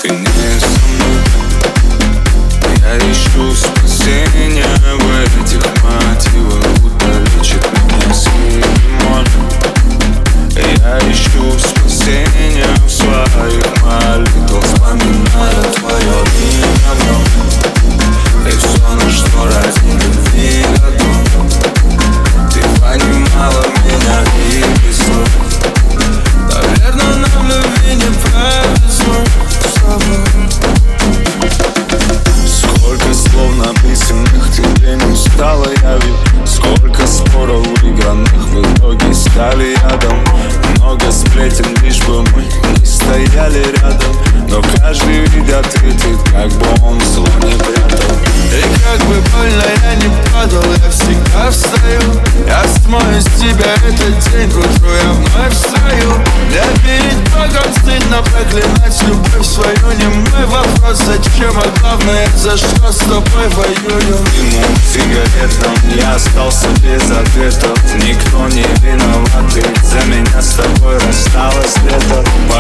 ты не со мной. Я ищу спасения в этих мотивах, будто лечит меня симон. Я ищу спасения в своих молитвах, вспоминая твое имя вновь. И все, на что ради любви готов. Ты понимала меня и без слов. Наверное, нам любви не повезло с тобой. Сколько слов написанных тебе не устала я вижу. Сколько споров выигранных в итоге стали ядом. Много сплетен, лишь бы мы не стояли рядом. Но каждый вид ответит, как бы он зло не прятал. И как бы больно я не падал, я всегда встаю. Я смою с тебя этот день, к утру я вновь встаю. Мне перед Богом стыдно проклинать любовь свою. Не мой вопрос, зачем, а главное, за что с тобой воюю. Ему сигаретам я остался без ответов. Никто не виноват, ведь за меня с тобой рассталось лето.